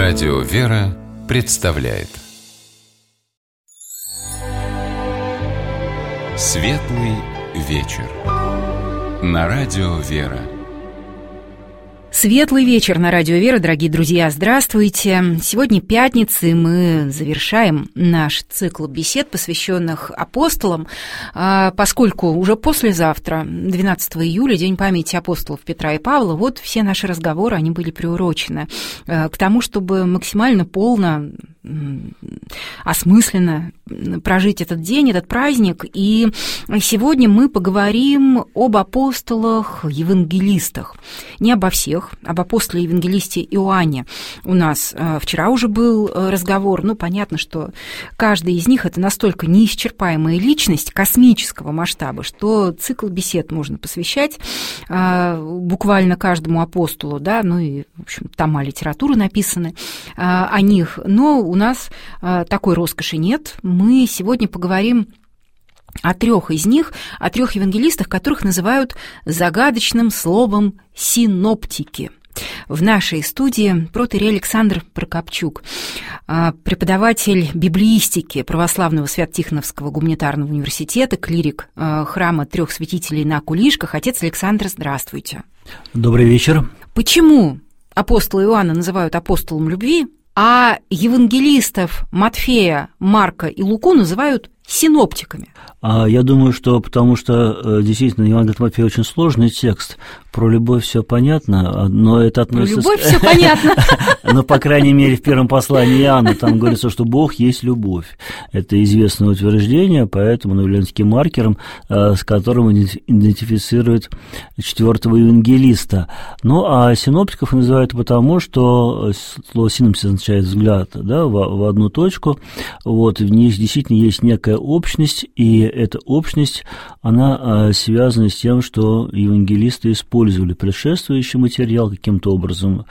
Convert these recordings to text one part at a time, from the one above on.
Радио «Вера» представляет Светлый вечер на Радио «Вера». Светлый вечер на Радио «Вера», дорогие друзья, здравствуйте. Сегодня пятница, и мы завершаем наш цикл бесед, посвященных апостолам, поскольку уже послезавтра, 12 июля, День памяти апостолов Петра и Павла, вот все наши разговоры, они были приурочены к тому, чтобы максимально полно, осмысленно прожить этот день, этот праздник. И сегодня мы поговорим об апостолах, евангелистах. Не обо всех, об апостоле-евангелисте Иоанне. У нас вчера уже был разговор. Ну, понятно, что каждый из них – это настолько неисчерпаемая личность космического масштаба, что цикл бесед можно посвящать буквально каждому апостолу, да, ну и, в общем, тома литературы написаны о них. Но у нас такой роскоши нет. Мы сегодня поговорим о трех из них, о трех евангелистах, которых называют загадочным словом «синоптики». В нашей студии протоиерей Александр Прокопчук, преподаватель библеистики Православного Свято-Тихоновского гуманитарного университета, клирик храма Трех Святителей на Кулишках. Отец Александр, здравствуйте. Добрый вечер. Почему апостола Иоанна называют апостолом любви, а евангелистов Матфея, Марка и Луку называют синоптиками? Я думаю, что потому что действительно Евангелие от Матфея очень сложный текст. Про любовь все понятно, но это относится... Про любовь все понятно. Но, по крайней мере, в первом послании Иоанна там говорится, что Бог есть любовь. Это известное утверждение, поэтому оно является таким маркером, с которым идентифицирует четвертого евангелиста. Ну, а синоптиков называют потому, что слово «синопсис» означает «взгляд», да, в одну точку. Вот, в них действительно есть некая общность, и эта общность, она связана с тем, что евангелисты использовали предшествующий материал, каким-то образом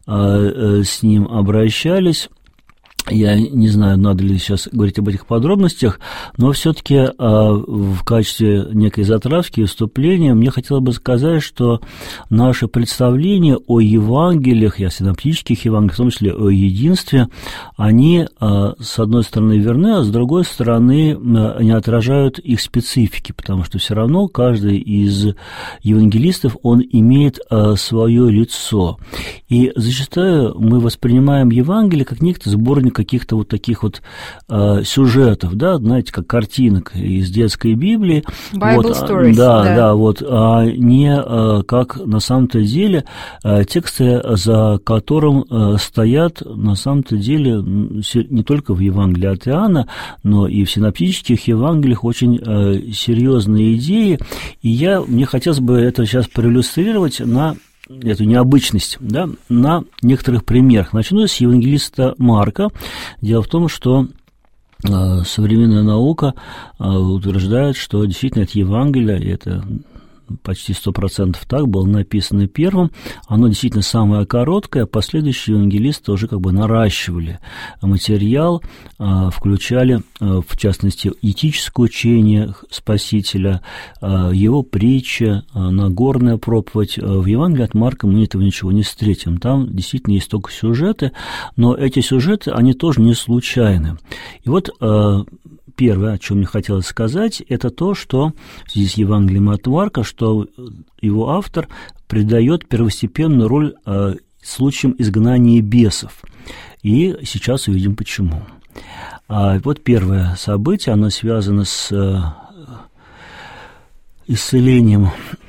с ним обращались. Я не знаю, надо ли сейчас говорить об этих подробностях, но все-таки в качестве некой затравки и вступления мне хотелось бы сказать, что наше представление о Евангелиях, и о синоптических Евангелиях, в том числе о единстве, они, с одной стороны, верны, а с другой стороны, не отражают их специфики, потому что все равно каждый из евангелистов, он имеет свое лицо. И зачастую мы воспринимаем Евангелие как некий сборник каких-то вот таких вот сюжетов, да, знаете, как картинок из детской Библии. Bible вот, stories. Да, вот, а не как на самом-то деле тексты, за которым стоят на самом-то деле не только в Евангелии от Иоанна, но и в синоптических Евангелиях очень серьезные идеи. И мне хотелось бы это сейчас проиллюстрировать на эту необычность, да, на некоторых примерах. Начну с евангелиста Марка. Дело в том, что современная наука утверждает, что действительно это Евангелие, и это почти 100% так, было написано первым. Оно действительно самое короткое, а последующие евангелисты уже как бы наращивали материал, включали, в частности, этическое учение Спасителя, его притчи, Нагорная проповедь. В Евангелии от Марка мы этого ничего не встретим. Там действительно есть только сюжеты, но эти сюжеты, они тоже не случайны. И вот первое, о чем мне хотелось сказать, это то, что в связи с Евангелием от Марка, что его автор придает первостепенную роль случаям изгнания бесов. И сейчас увидим, почему. Вот первое событие, оно связано с исцелением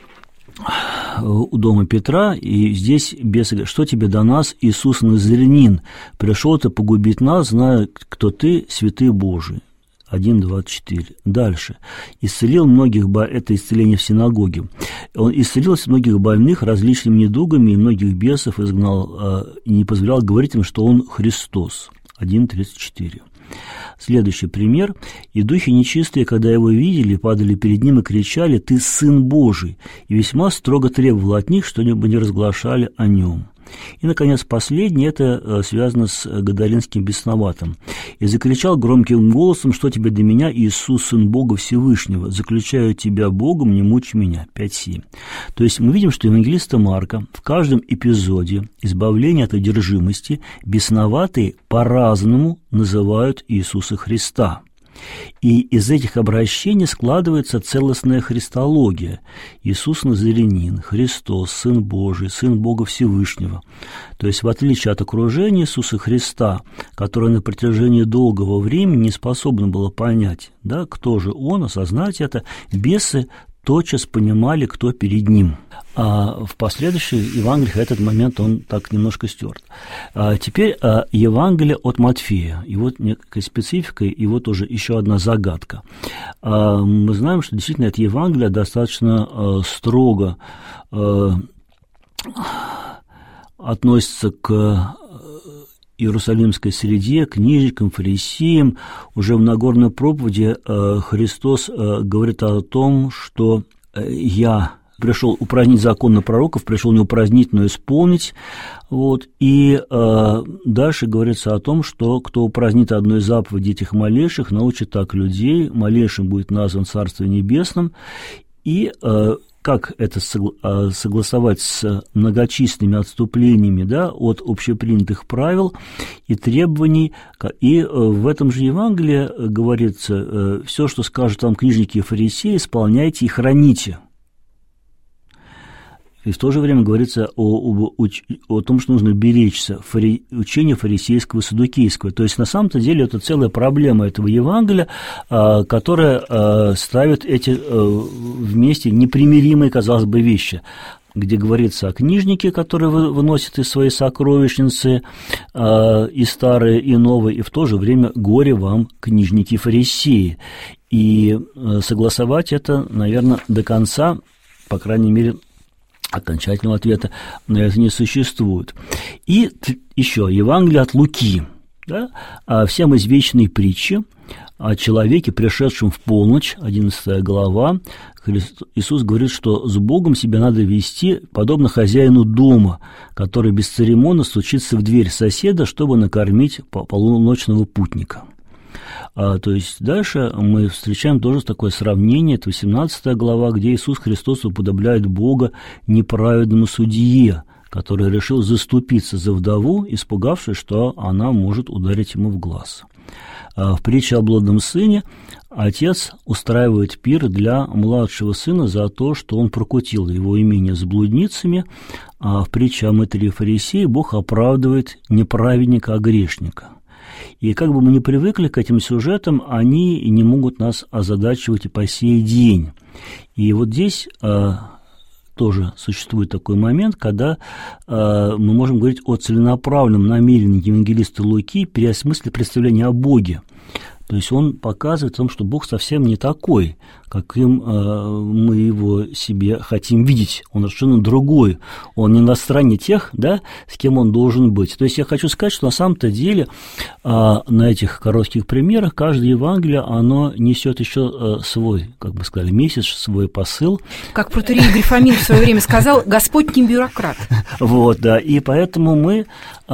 у дома Петра, и здесь бесы говорят: что тебе до нас, Иисус Назарянин? Пришел ты погубить нас, зная, кто ты, святый Божий. 1:24. Дальше. Исцелил многих, это исцеление в синагоге. Он исцелил многих больных различными недугами и многих бесов изгнал, и не позволял говорить им, что он Христос. 1:34. Следующий пример. «И духи нечистые, когда его видели, падали перед ним и кричали: Ты Сын Божий, и весьма строго требовал от них, что-нибудь не разглашали о нем». И, наконец, последнее, это связано с гадаринским бесноватым. «И закричал громким голосом, что тебе до меня, Иисус, Сын Бога Всевышнего, заключаю тебя Богом, не мучь меня». 5:7. То есть мы видим, что евангелиста Марка в каждом эпизоде избавления от одержимости бесноватые по-разному называют Иисуса Христа. И из этих обращений складывается целостная христология. Иисус Назарянин, Христос, Сын Божий, Сын Бога Всевышнего. То есть, в отличие от окружения Иисуса Христа, которое на протяжении долгого времени не способно было понять, да, кто же Он, осознать это, бесы тотчас понимали, кто перед ним. А в последующих Евангелиях этот момент, он так немножко стерт. Теперь Евангелие от Матфея. И вот некая специфика, и вот уже еще одна загадка. Мы знаем, что действительно это Евангелие достаточно строго относится к иерусалимской среде, книжникам, фарисеям. Уже в Нагорной проповеди Христос говорит о том, что «Я пришел упразднить закон пророков, пришел не упразднить, но исполнить». Вот. И дальше говорится о том, что кто упразднит одну из заповедей этих малейших, научит так людей, малейшим будет назван Царство Небесным. И как это согласовать с многочисленными отступлениями, да, от общепринятых правил и требований. И в этом же Евангелии говорится: все, что скажут вам книжники и фарисеи, исполняйте и храните. И в то же время говорится о том, что нужно беречься учения фарисейского и саддукейского. То есть, на самом-то деле, это целая проблема этого Евангелия, которая ставит эти вместе непримиримые, казалось бы, вещи, где говорится о книжнике, которые выносят из своей сокровищницы и старые, и новые, и в то же время горе вам, книжники и фарисеи. И согласовать это, наверное, до конца, по крайней мере, окончательного ответа на это не существует. И еще Евангелие от Луки, да? Всем известные притчи о человеке, пришедшем в полночь, 11 глава. Иисус говорит, что с Богом себя надо вести подобно хозяину дома, который бесцеремонно стучится в дверь соседа, чтобы накормить полуночного путника. То есть дальше мы встречаем тоже такое сравнение, это 18 глава, где Иисус Христос уподобляет Бога неправедному судье, который решил заступиться за вдову, испугавшись, что она может ударить ему в глаз. В притче о блудном сыне отец устраивает пир для младшего сына за то, что он прокутил его имение с блудницами, а в притче о мытаре и фарисее Бог оправдывает не праведника, а грешника. И как бы мы ни привыкли к этим сюжетам, они не могут нас озадачивать и по сей день. И вот здесь тоже существует такой момент, когда мы можем говорить о целенаправленном намерении евангелиста Луки переосмыслить представление о Боге. То есть он показывает о том, что Бог совсем не такой, каким мы его себе хотим видеть. Он совершенно другой. Он не на стороне тех, да, с кем он должен быть. То есть я хочу сказать, что на самом-то деле на этих коротких примерах каждое Евангелие, оно несет еще свой, как бы сказали, месседж, свой посыл. Как протоиерей Грифомин в свое время сказал: «Господь не бюрократ». Вот, да, и поэтому мы,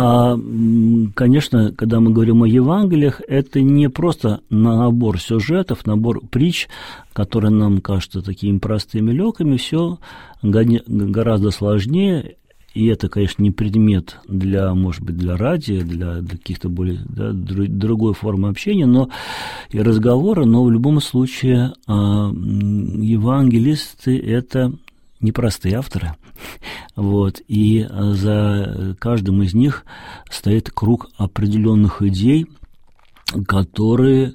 конечно, когда мы говорим о Евангелиях, это не просто набор сюжетов, набор притч, которые нам кажутся такими простыми, легкими, все гораздо сложнее, и это, конечно, не предмет для, может быть, для радио, для каких-то более, да, другой формы общения, но и разговора, но в любом случае евангелисты – это непростые авторы, вот, и за каждым из них стоит круг определенных идей, которые,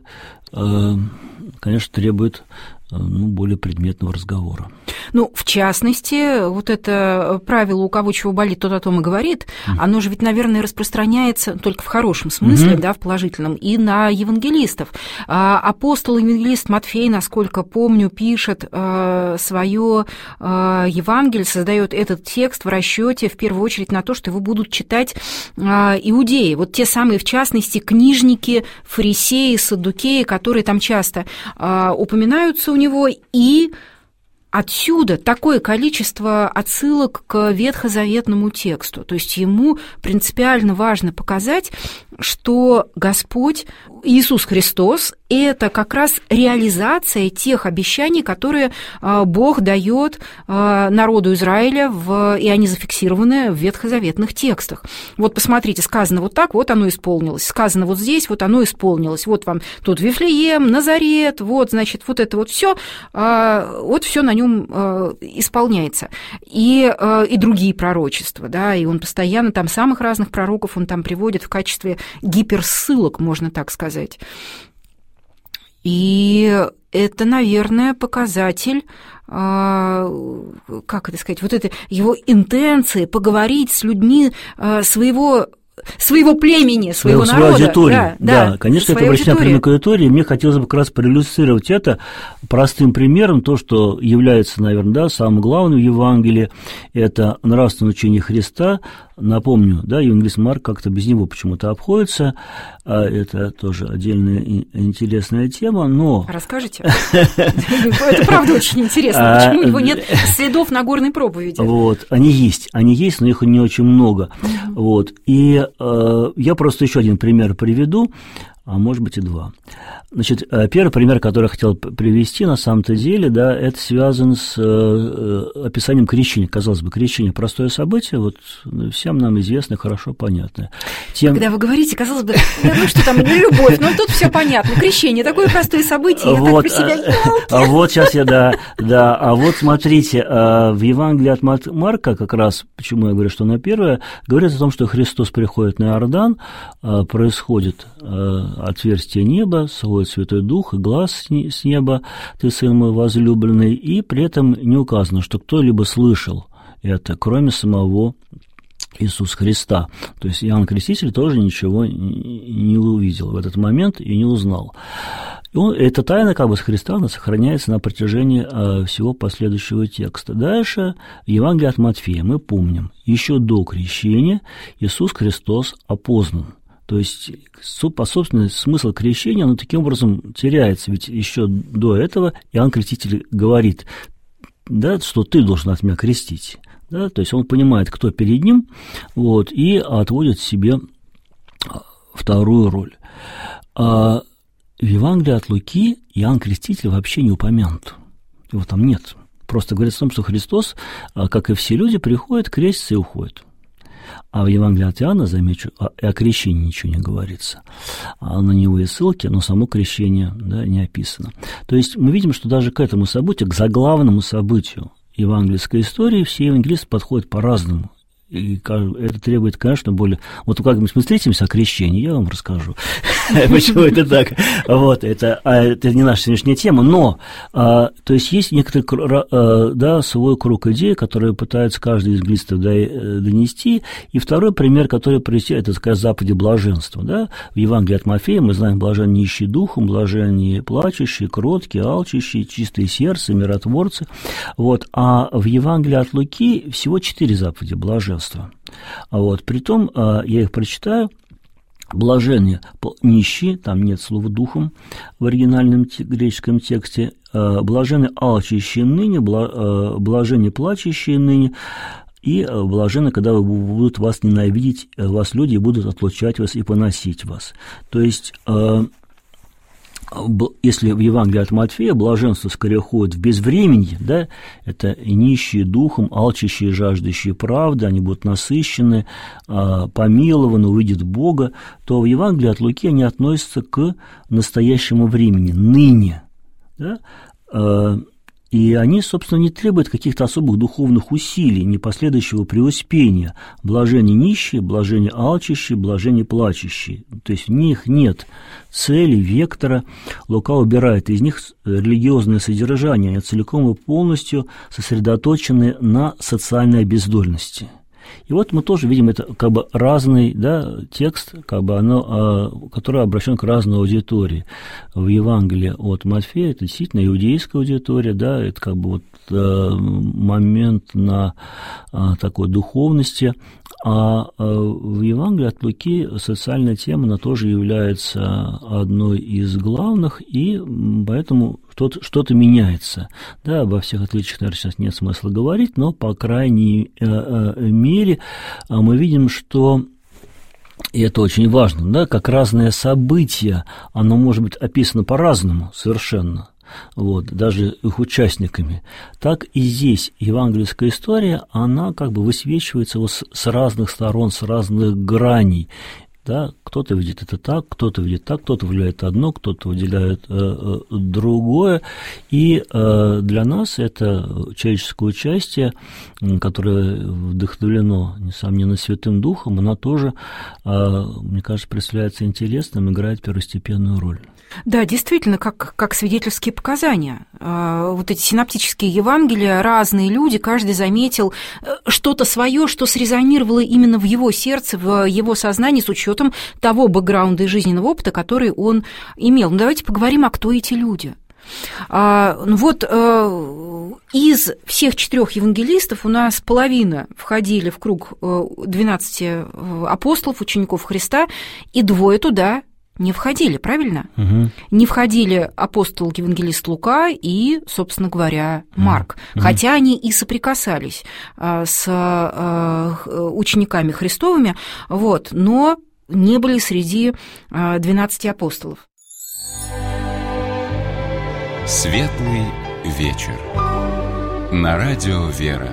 конечно, требуют более предметного разговора. Ну, в частности, вот это правило «у кого чего болит, тот о том и говорит», оно же ведь, наверное, распространяется только в хорошем смысле, да, в положительном, и на евангелистов. Апостол-евангелист Матфей, насколько помню, пишет свое Евангелие, создает этот текст в расчете в первую очередь на то, что его будут читать иудеи. Вот те самые, в частности, книжники, фарисеи, саддукеи, которые там часто упоминаются у него, и отсюда такое количество отсылок к ветхозаветному тексту. То есть ему принципиально важно показать, что Господь Иисус Христос – это как раз реализация тех обещаний, которые Бог дает народу Израиля, и они зафиксированы в ветхозаветных текстах. Вот посмотрите, сказано вот так, вот оно исполнилось. Сказано вот здесь, вот оно исполнилось. Вот вам тут Вифлеем, Назарет, вот, значит, вот это вот все на нем исполняется. И другие пророчества, да, и он постоянно там самых разных пророков он там приводит в качестве гиперссылок, можно так сказать. И это, наверное, показатель, как это сказать, вот это его интенции поговорить с людьми своего племени, своего народа. Аудитории. Да, конечно, это обращение прямо к аудитории. Мне хотелось бы как раз проиллюстрировать это простым примером, то, что является, наверное, да, самым главным в Евангелии, это нравственное учение Христа. Напомню, да, евангелист Марк как-то без него почему-то обходится, это тоже отдельная интересная тема, но... Расскажите? Это правда очень интересно, почему у него нет следов Нагорной проповеди? Вот, они есть, но их не очень много, вот, и я просто еще один пример приведу, а может быть и два. Значит, первый пример, который я хотел привести, на самом-то деле, да, это связано с описанием крещения. Казалось бы, крещение – простое событие, вот всем нам известно, хорошо понятное. Когда вы говорите, казалось бы, ну что там, любовь, ну тут все понятно, крещение – такое простое событие, я так про себя вот сейчас я, да, а вот смотрите, в Евангелии от Марка как раз, почему я говорю, что оно первое, говорится о том, что Христос приходит на Иордан, происходит отверстие неба, сходит Святой Дух, и глаз с неба, ты, сын мой возлюбленный, и при этом не указано, что кто-либо слышал это, кроме самого Иисуса Христа. То есть Иоанн Креститель тоже ничего не увидел в этот момент и не узнал. И эта тайна как бы с Христа, она сохраняется на протяжении всего последующего текста. Дальше Евангелие от Матфея. Мы помним, еще до крещения Иисус Христос опознан. То есть, по собственному смысл крещения, оно таким образом теряется. Ведь еще до этого Иоанн Креститель говорит, да, что ты должен от меня крестить. Да, то есть он понимает, кто перед ним, вот, и отводит себе вторую роль. А в Евангелии от Луки Иоанн Креститель вообще не упомянут. Его там нет. Просто говорится о том, что Христос, как и все люди, приходит, крестится и уходит. А в Евангелии от Иоанна, замечу, о крещении ничего не говорится. А на него и ссылки, но само крещение, да, не описано. То есть мы видим, что даже к этому событию, к заглавному событию евангельской истории, все евангелисты подходят по-разному. И это требует, конечно, более... Вот как мы встретимся о крещении, я вам расскажу, почему это так. Вот, это не наша сегодняшняя тема, но, то есть, есть некоторый, да, свой круг идей, которые пытаются каждый из евангелистов донести. И второй пример, который привести, это, такая заповедь блаженства, да. В Евангелии от Матфея мы знаем: блажен нищие духом, блаженные плачущие, кроткие, алчущие, чистые сердце, миротворцы. Вот, а в Евангелии от Луки всего 4 заповеди блаженства. Вот, притом, я их прочитаю. Блаженные нищие, там нет слова духом в оригинальном греческом тексте, блаженные алчущие ныне, блаженные плачущие ныне, и блаженны, когда будут вас ненавидеть, вас люди, и будут отлучать вас и поносить вас. То есть... Если в Евангелии от Матфея блаженство скорее ходит в безвременье, да, это нищие духом, алчащие, жаждущие правды, они будут насыщены, помилованы, увидят Бога, то в Евангелии от Луки они относятся к настоящему времени, ныне, да, и они, собственно, не требуют каких-то особых духовных усилий, ни последующего преуспения. Блажение нищие, блажение алчащие, блажение плачущие. То есть в них нет цели, вектора. Лука убирает из них религиозное содержание, они целиком и полностью сосредоточены на социальной обездольности. И вот мы тоже видим это как бы разный, да, текст, как бы который обращен к разной аудитории. В Евангелии от Матфея это действительно иудейская аудитория, да, это как бы вот момент на такой духовности, А в Евангелии от Луки социальная тема, она тоже является одной из главных, и поэтому что-то меняется. Да, обо всех отличиях, наверное, сейчас нет смысла говорить, но, по крайней мере, мы видим, что, и это очень важно, да, как разное событие, оно может быть описано по-разному совершенно. Вот, даже их участниками, так и здесь евангельская история, она как бы высвечивается вот с разных сторон, с разных граней. Да, кто-то видит это так, кто-то видит так, кто-то выделяет одно, кто-то выделяет другое. И для нас это человеческое участие, которое вдохновлено, несомненно, Святым Духом, оно тоже, мне кажется, представляется интересным, играет первостепенную роль. Да, действительно, как свидетельские показания. Вот эти синоптические Евангелия, разные люди, каждый заметил что-то свое, что срезонировало именно в его сердце, в его сознании с учетом того бэкграунда и жизненного опыта, который он имел. Ну, давайте поговорим, а кто эти люди. Вот из всех 4 евангелистов у нас половина входили в круг 12 апостолов, учеников Христа, и 2 туда не входили, правильно? Угу. Не входили апостол евангелист Лука и, собственно говоря, Марк. Угу. Хотя они и соприкасались с учениками Христовыми, вот, но не были среди 12 апостолов. Светлый вечер. На радио «Вера».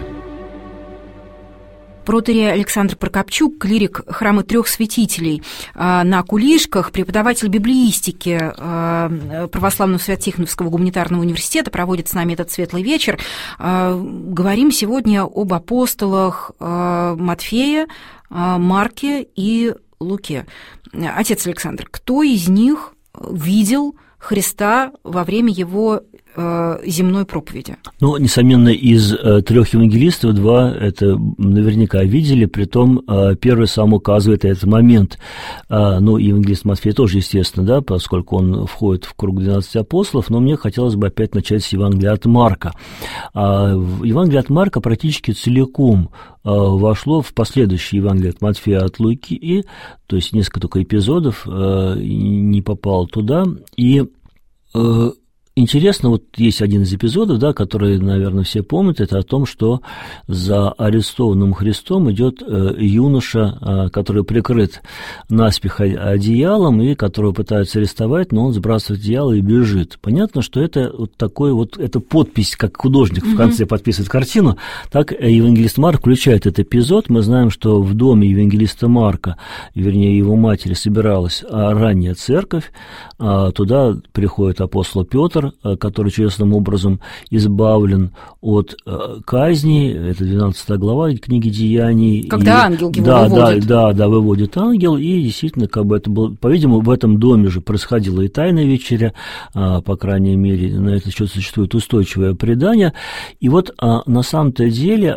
Протоиерей Александр Прокопчук, клирик храма Трех Святителей на Кулишках, преподаватель библеистики Православного Свято-Тихоновского гуманитарного университета, проводит с нами этот светлый вечер. Говорим сегодня об апостолах Матфея, Марке и Луке. Отец Александр, кто из них видел Христа во время его земной проповеди? Ну, несомненно, из 3 евангелистов 2 это наверняка видели, притом первый сам указывает этот момент. Ну, евангелист Матфей тоже, естественно, да, поскольку он входит в круг 12 апостолов, но мне хотелось бы опять начать с Евангелия от Марка. Евангелие от Марка практически целиком вошло в последующие Евангелия от Матфея, от Луки, то есть несколько только эпизодов не попало туда, и интересно, вот есть один из эпизодов, да, который, наверное, все помнят, это о том, что за арестованным Христом идет юноша, который прикрыт наспех одеялом и которого пытаются арестовать, но он сбрасывает одеяло и бежит. Понятно, что это вот такой вот, это подпись, как художник в конце подписывает картину, так евангелист Марк включает этот эпизод. Мы знаем, что в доме евангелиста Марка, вернее, его матери, собиралась ранняя церковь, туда приходит апостол Петр, который чудесным образом избавлен от казни, это 12 глава книги Деяний. Когда ангел его выводит. Да, выводит ангел, и действительно, как бы это было, по-видимому, в этом доме же происходила и тайная вечеря, по крайней мере, на этот счет существует устойчивое предание, и вот на самом-то деле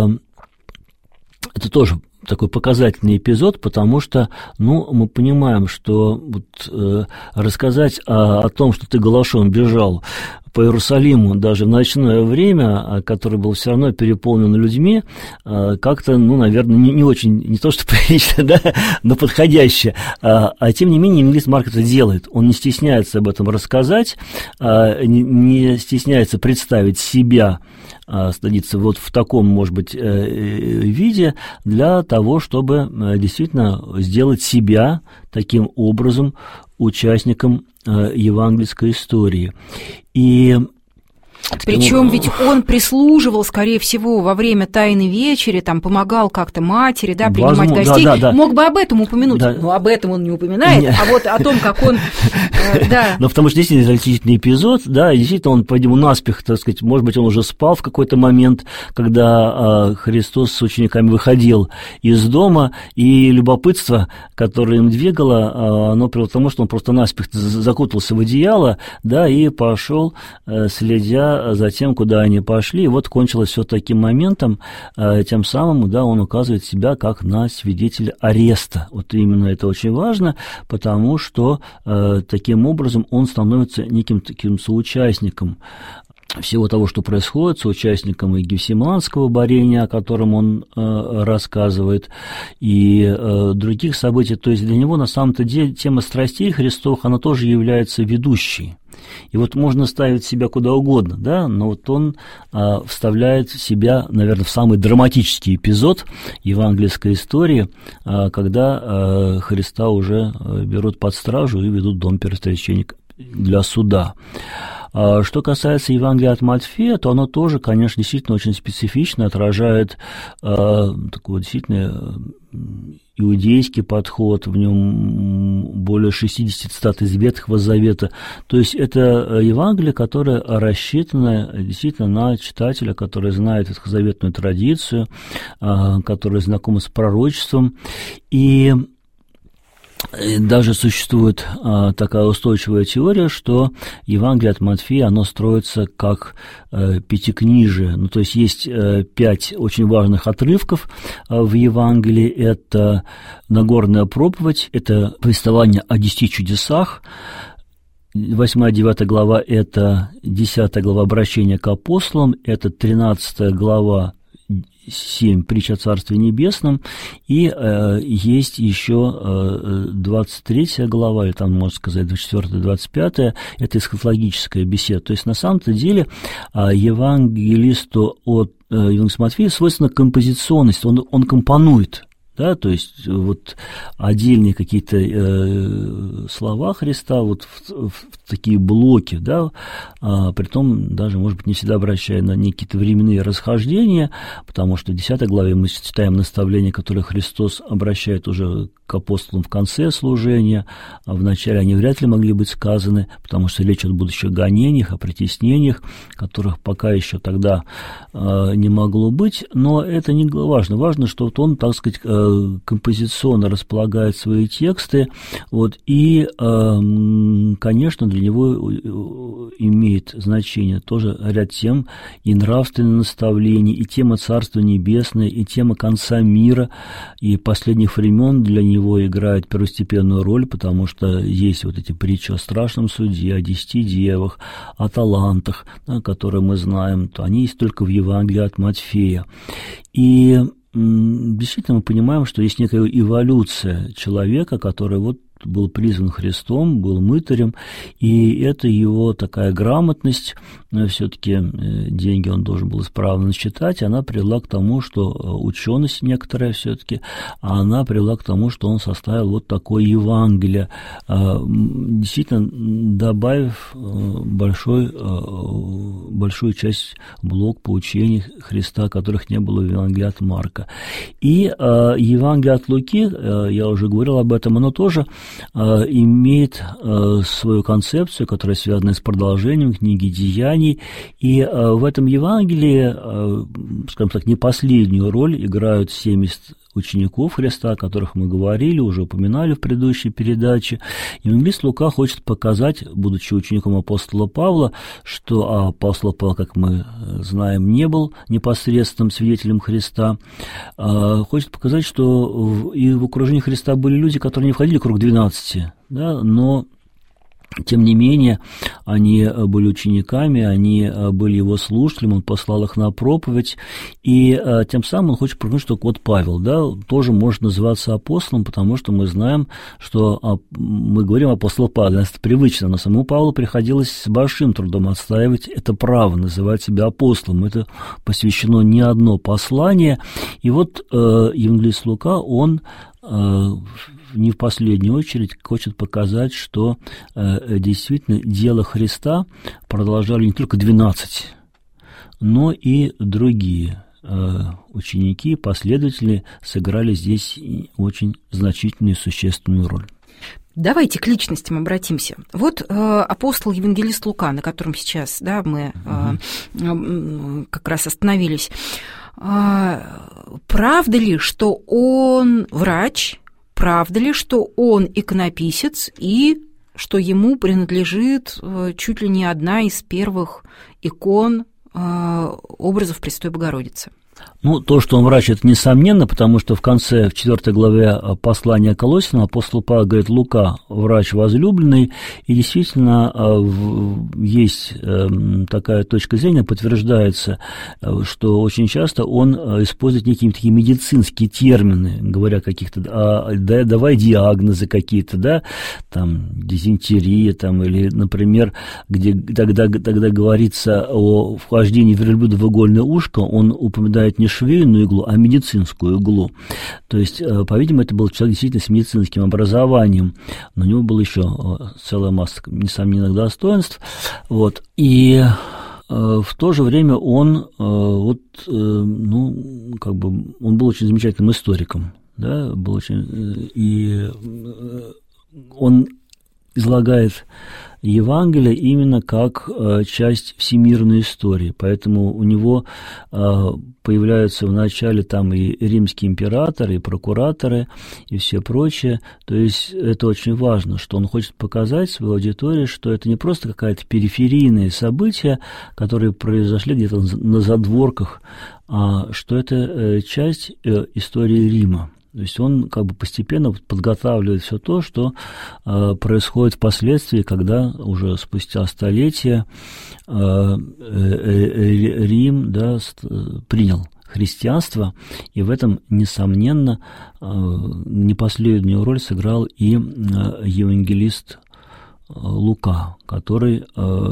это тоже такой показательный эпизод, потому что, ну, мы понимаем, что вот, рассказать о том, что ты голышом бежал по Иерусалиму даже в ночное время, который был все равно переполнен людьми, как-то, ну, наверное, не очень, не то что прилично, да, но подходяще. А тем не менее, евангелист Марк это делает. Он не стесняется об этом рассказать, не стесняется представить себя, садиться вот в таком, может быть, виде для того, чтобы действительно сделать себя таким образом участником евангельской истории. И причем ведь он прислуживал, скорее всего, во время Тайной вечери, там, помогал как-то матери, да, принимать гостей. Да. Мог бы об этом упомянуть, но об этом он не упоминает, а вот о том, как он... Да. Но потому что действительно изолятительный эпизод, да, и действительно он, по-видимому, наспех, так сказать, может быть, он уже спал в какой-то момент, когда Христос с учениками выходил из дома, и любопытство, которое им двигало, оно привело к тому, что он просто наспех закутался в одеяло, да, и пошел, следя за тем, куда они пошли, и вот кончилось все таким моментом, тем самым, да, он указывает себя как на свидетеля ареста. Вот именно это очень важно, потому что таким образом он становится неким таким соучастником всего того, что происходит, с участником и Гефсиманского борения, о котором он рассказывает, и других событий. То есть для него на самом-то деле тема страстей Христовых, она тоже является ведущей. И вот можно ставить себя куда угодно, да, но вот он вставляет себя, наверное, в самый драматический эпизод евангельской истории, когда Христа уже берут под стражу и ведут в дом первосвященника для суда. Что касается Евангелия от Матфея, то оно тоже, конечно, действительно очень специфично отражает такой действительно иудейский подход, в нем более 60 цитат из Ветхого Завета. То есть это Евангелие, которое рассчитано действительно на читателя, который знает ветхозаветную традицию, который знаком с пророчеством. И даже существует такая устойчивая теория, что Евангелие от Матфея, оно строится как пятикнижие. Ну, то есть есть 5 очень важных отрывков в Евангелии. Это Нагорная проповедь, это повествование о 10 чудесах, 8-9 глава – это 10 глава обращения к апостолам, это 13 глава 7 притч о Царстве Небесном, и есть еще 23 глава, или там, можно сказать, 24-25, это эсхатологическая беседа. То есть, на самом-то деле, евангелисту от Евангелия Матфея свойственна композиционность, он компонует. Да, то есть вот отдельные какие-то слова Христа вот в такие блоки, да, притом даже, может быть, не всегда обращая на какие-то временные расхождения, потому что в 10 главе мы читаем наставления, которые Христос обращает уже к апостолам в конце служения, а в начале они вряд ли могли быть сказаны, потому что речь о будущих гонениях, о притеснениях, которых пока еще тогда не могло быть, но это не важно. Важно, что вот он, так сказать, композиционно располагает свои тексты, вот, и, конечно, для него имеет значение тоже ряд тем и нравственных наставлений, и тема Царства Небесное, и тема конца мира, и последних времен для него играет первостепенную роль, потому что есть вот эти притчи о страшном суде, о 10 девах, о талантах, да, которые мы знаем, то они есть только в Евангелии от Матфея. И действительно мы понимаем, что есть некая эволюция человека, который вот был призван Христом, был мытарем, и это его такая грамотность, все-таки деньги он должен был исправно считать, она привела к тому, что ученость некоторая все-таки, она привела к тому, что он составил вот такое Евангелие, действительно добавив большую часть блок поучений Христа, которых не было в Евангелии от Марка. И Евангелие от Луки, я уже говорил об этом, оно тоже имеет свою концепцию, которая связана с продолжением книги «Деяний», и в этом Евангелии, скажем так, не последнюю роль играют 70 учеников Христа, о которых мы говорили, уже упоминали в предыдущей передаче. Евангелист Лука хочет показать, будучи учеником апостола Павла, что апостол Павел, как мы знаем, не был непосредственным свидетелем Христа, хочет показать, что и в окружении Христа были люди, которые не входили в круг 12, да, но тем не менее, они были учениками, они были его слушателями, он послал их на проповедь, и тем самым он хочет подчеркнуть, что вот Павел, да, тоже может называться апостолом, потому что мы знаем, что мы говорим апостол Павел, это привычно, но самому Павлу приходилось с большим трудом отстаивать это право, называть себя апостолом, это посвящено не одно послание, и вот евангелист Лука, он не в последнюю очередь хочет показать, что действительно дело Христа продолжали не только 12, но и другие ученики, последователи сыграли здесь очень значительную и существенную роль. Давайте к личностям обратимся. Вот апостол евангелист Лука, на котором сейчас, да, мы как раз остановились. Правда ли, что он врач? Правда ли, что он иконописец и что ему принадлежит чуть ли не одна из первых икон образов Пресвятой Богородицы? Ну, то, что он врач, это несомненно, потому что в конце, в 4 главе послания Колоссянам апостол Павел говорит: Лука, врач возлюбленный, и действительно есть такая точка зрения, подтверждается, что очень часто он использует некие такие медицинские термины, говоря каких-то, давай диагнозы какие-то, да, там, дизентерия, там, или, например, где тогда говорится о вхождении верблюда в игольное ушко, он упоминает не швейную иглу, а медицинскую иглу. То есть, по-видимому, это был человек действительно с медицинским образованием, но у него была еще целая масса несомненных достоинств. Вот. И в то же время он, он был очень замечательным историком, да, был очень, и он излагает Евангелие именно как часть всемирной истории, поэтому у него появляются в начале там и римские императоры, и прокураторы, и все прочее, то есть это очень важно, что он хочет показать своей аудитории, что это не просто какая-то периферийные события, которые произошли где-то на задворках, а что это часть истории Рима. То есть он как бы постепенно подготавливает все то, что происходит впоследствии, когда уже спустя столетия Рим, да, принял христианство, и в этом, несомненно, не последнюю роль сыграл и евангелист Лука, который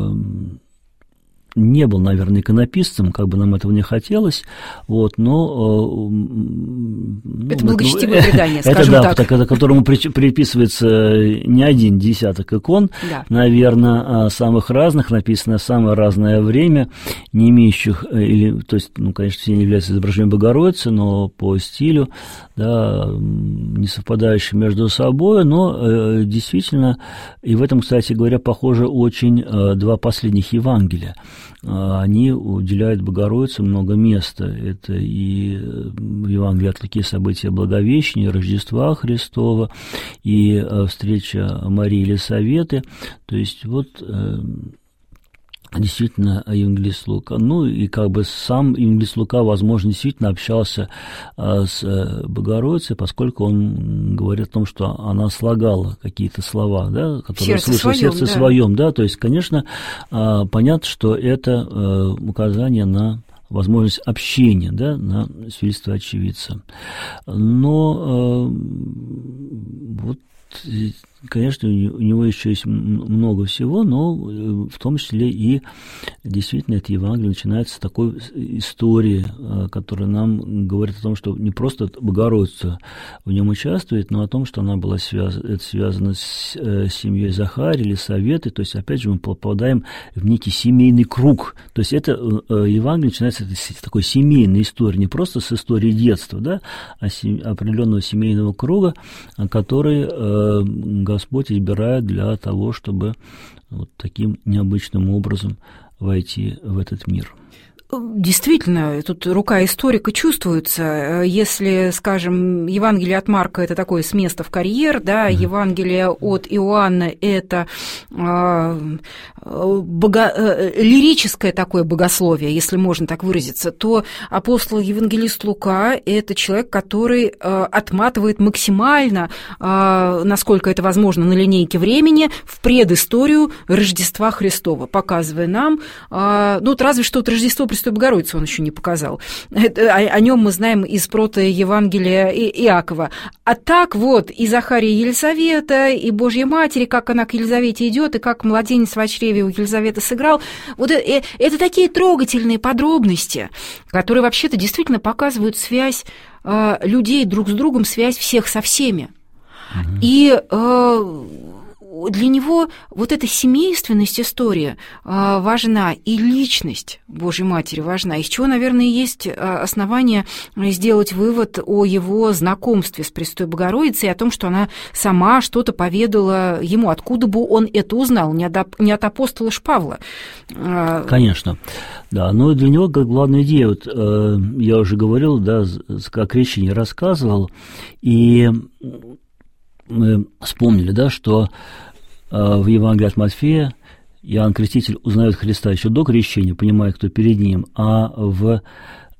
не был, наверное, иконописцем, как бы нам этого не хотелось, вот, но... это благочестивое предание, скажем так. Это, которому приписывается не один десяток икон, да, наверное, самых разных, написано в самое разное время, не имеющих, то есть, конечно, все не являются изображением Богородицы, но по стилю, да, не совпадающие между собой, но действительно, и в этом, кстати говоря, похоже очень два последних Евангелия. Они уделяют Богородице много места. Это и в Евангелии от Луки события Благовещения, Рождества Христова, и встреча Марии и Елисаветы. То есть вот действительно евангелист Лука, и как бы сам евангелист Лука, возможно, действительно общался с Богородицей, поскольку он говорит о том, что она слагала какие-то слова, да, которые слышала в сердце своем, да, то есть, конечно, понятно, что это указание на возможность общения, да, на свидетельство очевидца. Но вот, конечно, у него еще есть много всего, но в том числе и действительно это Евангелие начинается с такой истории, которая нам говорит о том, что не просто Богородица в нем участвует, но о том, что она была связана с семьей Захария, Елисаветы, то есть опять же мы попадаем в некий семейный круг, то есть это Евангелие начинается с такой семейной истории, не просто с истории детства, да, а определенного семейного круга, который Господь избирает для того, чтобы вот таким необычным образом войти в этот мир. Действительно, тут рука историка чувствуется. Если, скажем, Евангелие от Марка – это такое с места в карьер, да, Евангелие от Иоанна – это лирическое такое богословие, если можно так выразиться, то апостол-евангелист Лука – это человек, который отматывает максимально, насколько это возможно, на линейке времени в предысторию Рождества Христова, показывая нам, разве что от Рождества Пресвятой Богородицы он еще не показал. О нем мы знаем из протоевангелия Иакова. А так вот и Захария, и Елисавета, и Божья Матери, как она к Елизавете идет, и как младенец в чреве у Елизаветы сыграл. Вот это такие трогательные подробности, которые вообще-то действительно показывают связь людей друг с другом, связь всех со всеми. И для него вот эта семейственность истории важна, и личность Божьей Матери важна, из чего, наверное, есть основания сделать вывод о его знакомстве с Пресвятой Богородицей и о том, что она сама что-то поведала ему, откуда бы он это узнал, не от апостола Павла. Конечно, да, но для него как главная идея, вот я уже говорил, да, как крещение рассказывал, и мы вспомнили, да, что в Евангелии от Матфея Иоанн Креститель узнает Христа еще до крещения, понимая, кто перед ним, а в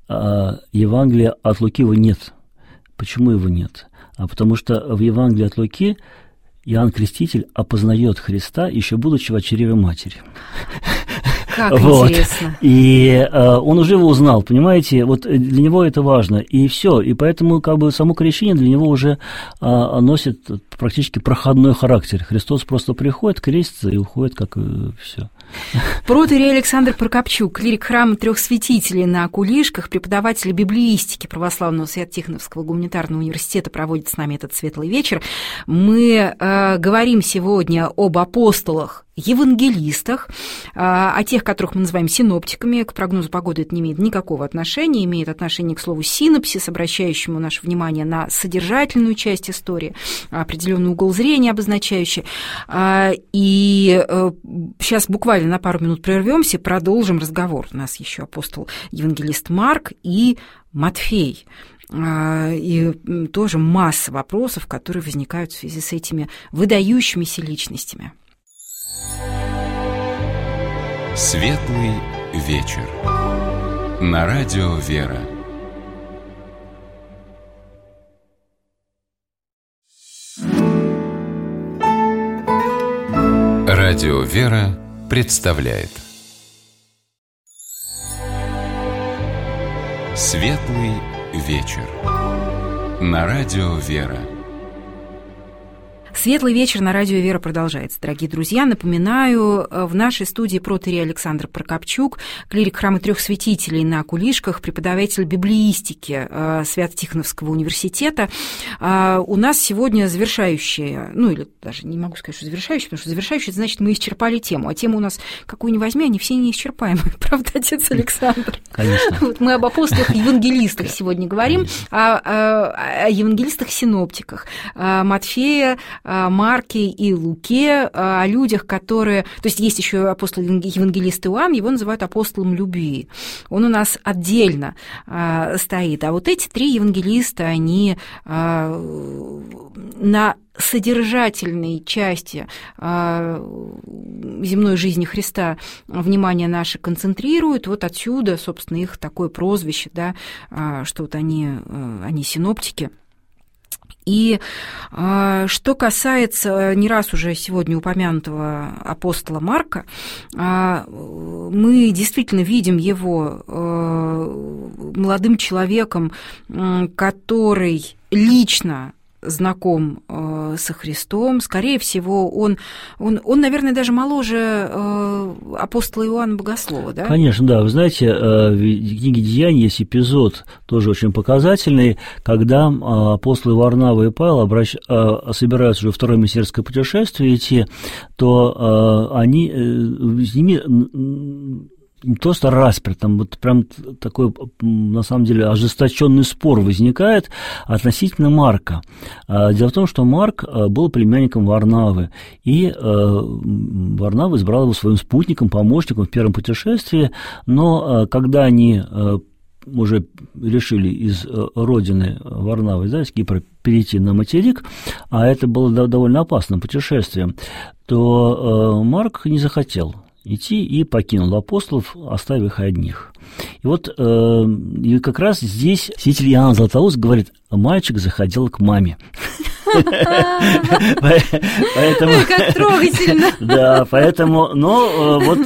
Евангелия от Луки его нет. Почему его нет? Потому что в Евангелии от Луки Иоанн Креститель опознает Христа, еще будучи в чреве матери. Как интересно. И он уже его узнал, понимаете, вот для него это важно, и все, и поэтому как бы само крещение для него уже носит практически проходной характер. Христос просто приходит, крестится и уходит, как все. Протоиерей Александр Прокопчук, клирик храма Трех Святителей на Кулишках, преподаватель библеистики Православного Свято-Тихоновского гуманитарного университета, проводит с нами этот светлый вечер. Мы говорим сегодня об апостолах, евангелистах, о тех, которых мы называем синоптиками. К прогнозу погоды это не имеет никакого отношения, имеет отношение к слову синопсис, обращающему наше внимание на содержательную часть истории, определенный угол зрения обозначающий. И сейчас буквально на пару минут прервемся, продолжим разговор. У нас еще апостол-евангелист Марк и Матфей. И тоже масса вопросов, которые возникают в связи с этими выдающимися личностями. Светлый вечер. На радио «Вера». Радио «Вера» представляет Светлый вечер. На радио «Вера». Светлый вечер на радио «Вера» продолжается, дорогие друзья. Напоминаю, в нашей студии протоиерей Александр Прокопчук, клирик храма Трех Святителей на Кулишках, преподаватель библеистики Свято-Тихоновского университета. У нас сегодня завершающая, ну или даже не могу сказать, что завершающая, потому что завершающая, значит, мы исчерпали тему. А тему у нас, какую ни возьми, они все неисчерпаемые. Правда, отец Александр? Конечно. Вот мы об апостолах-евангелистах сегодня говорим, о евангелистах-синоптиках, Матфея, Марке и Луке, о людях, которые... То есть есть еще апостол-евангелист Иоанн, его называют апостолом любви. Он у нас отдельно стоит. А вот эти три евангелиста, они на содержательной части земной жизни Христа внимание наше концентрируют. Вот отсюда, собственно, их такое прозвище, да, что вот они синоптики. И что касается не раз уже сегодня упомянутого апостола Марка, мы действительно видим его молодым человеком, который лично знаком со Христом. Скорее всего, он, наверное, даже моложе апостола Иоанна Богослова, да? Конечно, да. Вы знаете, в книге «Деяний» есть эпизод, тоже очень показательный, когда апостолы Варнава и Павел собираются уже второе миссионерское путешествие идти, то они с ними... не просто распри, там вот прям такой, на самом деле, ожесточенный спор возникает относительно Марка. Дело в том, что Марк был племянником Варнавы, и Варнава избрал его своим спутником, помощником в первом путешествии, но когда они уже решили из родины Варнавы, да, из Кипра, перейти на материк, а это было довольно опасным путешествием, то Марк не захотел идти и покинул апостолов, оставив их одних. И вот и как раз здесь святитель Иоанн Златоуст говорит: мальчик заходил к маме. Поэтому, как трогательно. Да, поэтому, но вот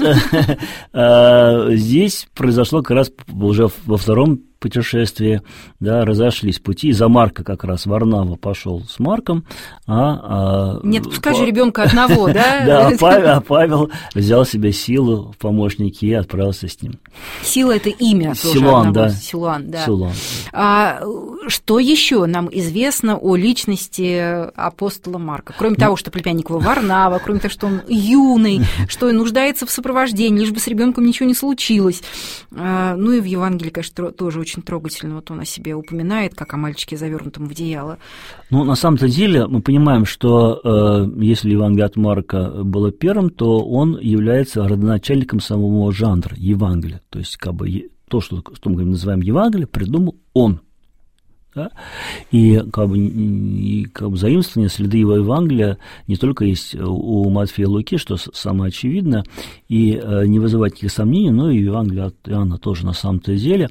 здесь произошло как раз уже во втором путешествии, да, разошлись пути. За Марка как раз Варнава пошел с Марком, не отпускай же ребенка одного, да? Да, а Павел взял себе Силу в помощники и отправился с ним. Сила — это имя тоже. Силуан, да. Силуан, да. Силуан. Что еще нам известно о личности апостола Марка? Кроме того, что племянник его Варнава, кроме того, что он юный, что он нуждается в сопровождении, лишь бы с ребенком ничего не случилось. Ну и в Евангелии, конечно, тоже очень трогательно. Вот он о себе упоминает, как о мальчике, завернутом в одеяло. Ну, на самом-то деле, мы понимаем, что если Евангелие от Марка было первым, то он является родоначальником самого жанра Евангелия. То есть, как бы, то, что мы называем Евангелие, придумал он. Да? И как бы заимствование, следы его Евангелия не только есть у Матфея и Луки, что самое очевидное, и не вызывает никаких сомнений, но и Евангелие от Иоанна тоже на самом-то деле.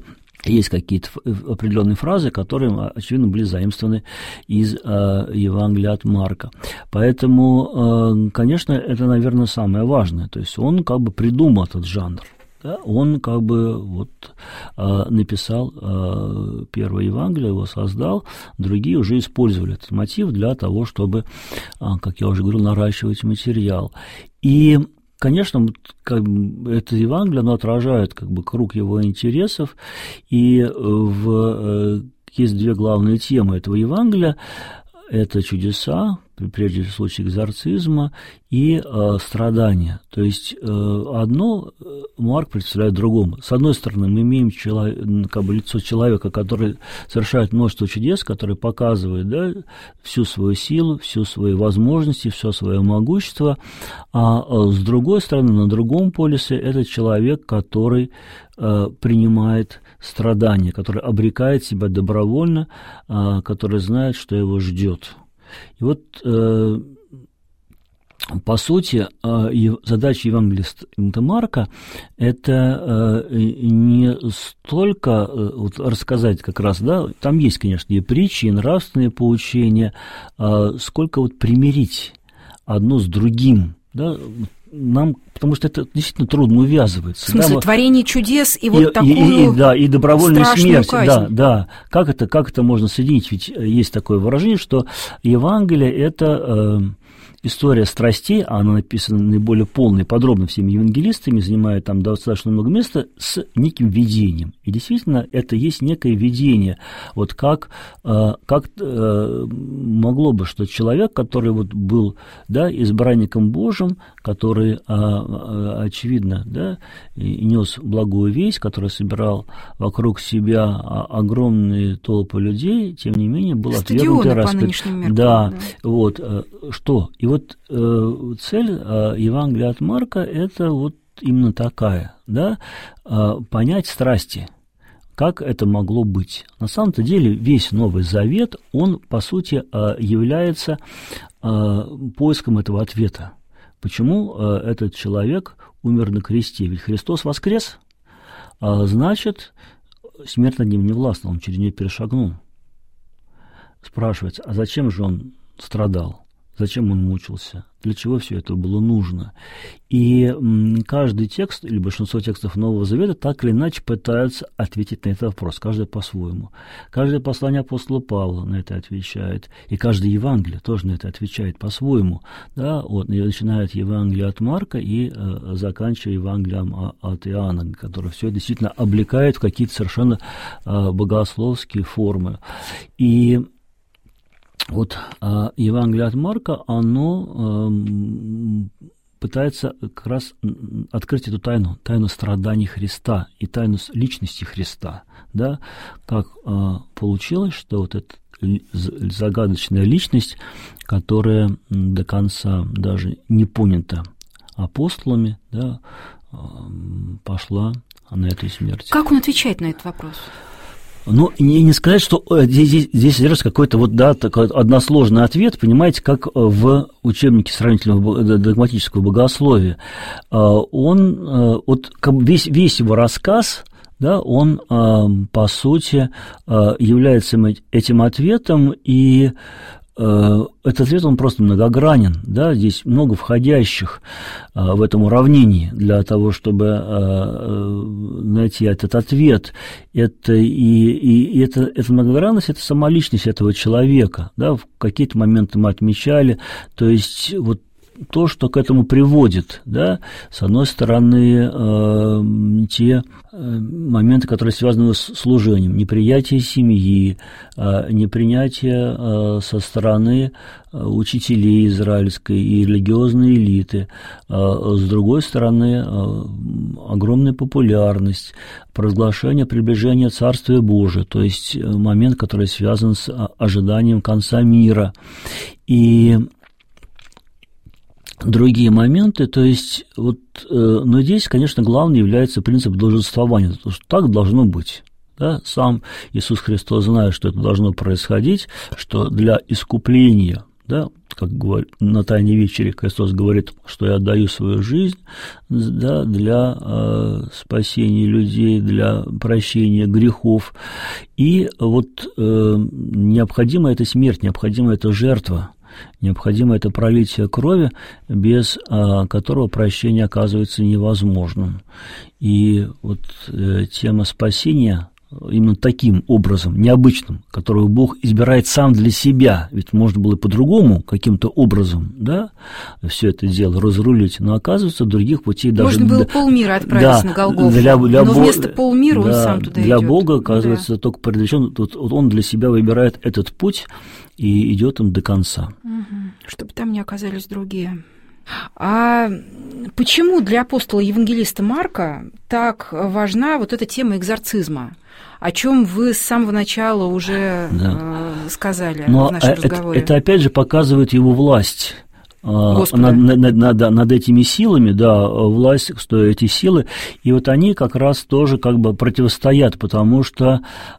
есть какие-то определенные фразы, которые, очевидно, были заимствованы из Евангелия от Марка. Поэтому, конечно, это, наверное, самое важное. То есть он как бы придумал этот жанр. Да? Он как бы вот написал первое Евангелие, его создал, другие уже использовали этот мотив для того, чтобы, как я уже говорил, наращивать материал. И конечно, как бы, это Евангелие, оно отражает как бы круг его интересов, и есть две главные темы этого Евангелия. Это чудеса, прежде всего в случае экзорцизма, и страдания. То есть одно Марк представляет другому. С одной стороны, мы имеем как бы лицо человека, который совершает множество чудес, который показывает, да, всю свою силу, всю свои возможности, все свое могущество. А с другой стороны, на другом полюсе, это человек, который принимает страдания, который обрекает себя добровольно, который знает, что его ждет. И вот, по сути, задача евангелиста Марка – это не столько вот рассказать как раз, да, там есть, конечно, и притчи, и нравственные поучения, сколько вот примирить одно с другим, да, нам, потому что это действительно трудно увязывается. В смысле, да, творение чудес и вот такую и добровольная смерть. Казнь. Да. Как это можно соединить? Ведь есть такое выражение, что Евангелие – это история страстей, она написана наиболее полно и подробно всеми евангелистами, занимает там достаточно много места, с неким видением. И действительно, это есть некое видение. Вот как могло бы, что человек, который вот был, да, избранником Божьим, который, очевидно, да, нес благую весть, который собирал вокруг себя огромные толпы людей, тем не менее был отвергнут и распят. Да, вот, что? И вот цель Евангелия от Марка – это вот именно такая, да, понять страсти, как это могло быть. На самом-то деле весь Новый Завет, он, по сути, является поиском этого ответа. Почему этот человек умер на кресте? Ведь Христос воскрес, значит, смерть над ним не властна, он через нее перешагнул. Спрашивается, а зачем же он страдал? Зачем он мучился? Для чего все это было нужно? И каждый текст, или большинство текстов Нового Завета так или иначе пытаются ответить на этот вопрос, каждый по-своему. Каждое послание апостола Павла на это отвечает, и каждое Евангелие тоже на это отвечает по-своему. Да? Вот, начиная от Евангелия от Марка и заканчивая Евангелием от Иоанна, которое все действительно облекает в какие-то совершенно богословские формы. И вот Евангелие от Марка, оно пытается как раз открыть эту тайну страданий Христа и тайну личности Христа, да, как получилось, что вот эта загадочная личность, которая до конца даже не понята апостолами, да, пошла на эту смерть. Как он отвечает на этот вопрос? Ну, не сказать, что здесь содержится какой-то вот, да, такой односложный ответ, понимаете, как в учебнике сравнительного догматического богословия. Он, вот весь его рассказ, да, он, по сути, является этим ответом, и этот ответ, он просто многогранен, да, здесь много входящих в этом уравнении для того, чтобы найти этот ответ. Это эта многогранность, это сама личность этого человека, да, в какие-то моменты мы отмечали, то есть вот то, что к этому приводит, да, с одной стороны, те моменты, которые связаны с служением, неприятие семьи, непринятие со стороны учителей израильской и религиозной элиты, с другой стороны, огромная популярность, провозглашение приближения Царствия Божия, то есть момент, который связан с ожиданием конца мира, и другие моменты, то есть, вот, но здесь, конечно, главным является принцип долженствования, потому что так должно быть. Да? Сам Иисус Христос знает, что это должно происходить, что для искупления, да, как на Тайной вечере Христос говорит, что я отдаю свою жизнь, да, для спасения людей, для прощения грехов. И вот необходима эта смерть, необходима эта жертва, необходимо это пролитие крови, без которого прощение оказывается невозможным. И вот тема спасения именно таким образом, необычным, которого Бог избирает сам для себя, ведь можно было и по-другому, каким-то образом, да, все это дело разрулить, но оказывается, других путей даже... Можно было полмира отправиться на Голгофу, но вместо полмира он сам туда идет. Для Бога, оказывается, только предназначен, он для себя выбирает этот путь и идет им до конца. Чтобы там не оказались другие. А почему для апостола-евангелиста Марка так важна вот эта тема экзорцизма, о чем вы с самого начала уже сказали в нашем разговоре? Это опять же показывает его власть над этими силами, да, власть, что эти силы, и вот они как раз тоже как бы противостоят, потому что